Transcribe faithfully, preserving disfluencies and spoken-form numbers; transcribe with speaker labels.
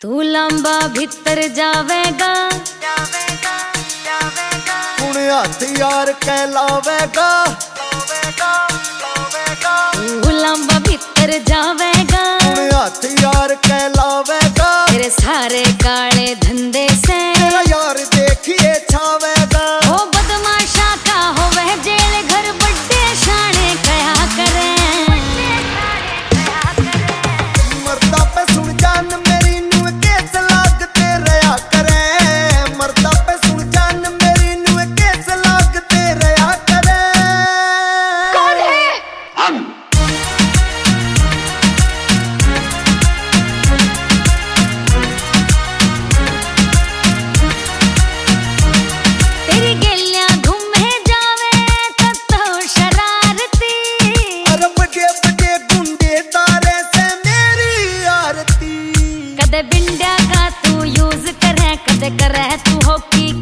Speaker 1: तू लंबा भीतर जावेगा,
Speaker 2: कुण हाथ यार कहलावेगा।
Speaker 1: तू लंबा भीतर जावेगा,
Speaker 2: कुण हाथ यार कहलावेगा।
Speaker 1: तेरे सारे काले धंधे से
Speaker 2: तेरा यार देखिए छावेगा।
Speaker 1: ओ बदमाशा का हो वह जेल घर बड्डे शाने कया करे।
Speaker 2: मर्दा पे सुन जान मेरी नू केस लागते रहा करे। मर्दा पे सुन जान मेरी नू केस लागते रहा करे।
Speaker 1: कौन है?
Speaker 3: हम।
Speaker 1: तेरी गेलियां घूमे जावे तो शरारती।
Speaker 2: अरे बड़े बड़े गुंडे तारे से मेरी आरती।
Speaker 1: कदे बिंडिया का तू यूज करे, कदे करे तू हॉकी